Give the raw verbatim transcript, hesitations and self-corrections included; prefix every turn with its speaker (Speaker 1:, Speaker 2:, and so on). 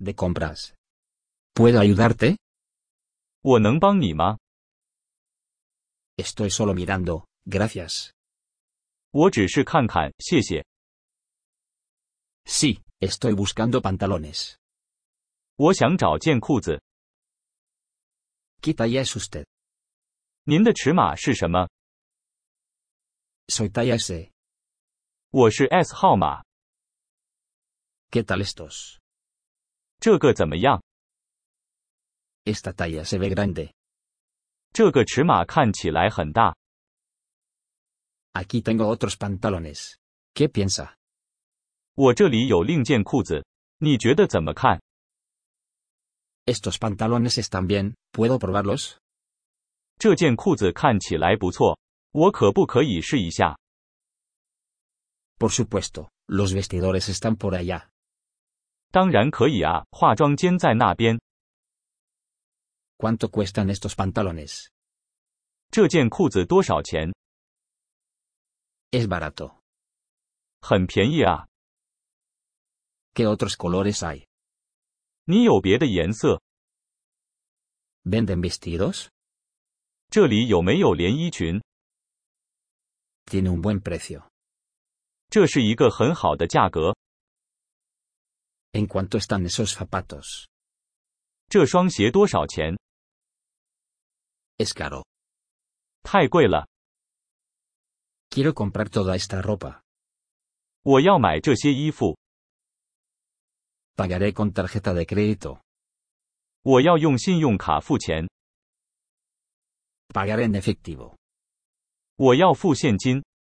Speaker 1: de compras. ¿Puedo ayudarte?
Speaker 2: 我能帮你吗？
Speaker 1: Estoy solo mirando, gracias.
Speaker 2: 我只是看看，谢谢。
Speaker 1: Sí, estoy buscando pantalones.
Speaker 2: 我想找件裤子。
Speaker 1: ¿Qué talla es usted?
Speaker 2: 您的尺码是什么？
Speaker 1: Soy talla S.
Speaker 2: 我是 S 号码。
Speaker 1: ¿Qué tal estos?
Speaker 2: 这个怎么样？
Speaker 1: Esta talla se ve grande.
Speaker 2: 这个尺码看起来很大。
Speaker 1: Aquí tengo otros pantalones. ¿Qué piensa?
Speaker 2: 我这里有另件裤子，你觉得怎么看？
Speaker 1: Estos pantalones están bien, ¿puedo probarlos?
Speaker 2: 这件裤子看起来不错，我可不可以试一下？
Speaker 1: Por supuesto, los vestidores están por allá.
Speaker 2: 当然可以啊，化妆间在那边。
Speaker 1: ¿Cuánto cuestan estos pantalones?
Speaker 2: 这件裤子多少钱？
Speaker 1: Es barato.
Speaker 2: 很便宜啊。
Speaker 1: ¿Qué otros colores hay?
Speaker 2: 你有别的颜色？
Speaker 1: ¿Venden vestidos?
Speaker 2: 这里有没有连衣裙？
Speaker 1: Tiene un buen precio.
Speaker 2: 这是一个很好的价格。
Speaker 1: ¿En cuánto están esos zapatos?
Speaker 2: 这双鞋多少钱？
Speaker 1: Es caro.
Speaker 2: 太贵了。
Speaker 1: Quiero comprar toda esta ropa.
Speaker 2: 我要买这些衣服。
Speaker 1: Pagaré con tarjeta de crédito.
Speaker 2: 我要用信用卡付钱。
Speaker 1: Pagaré en efectivo.
Speaker 2: 我要付现金。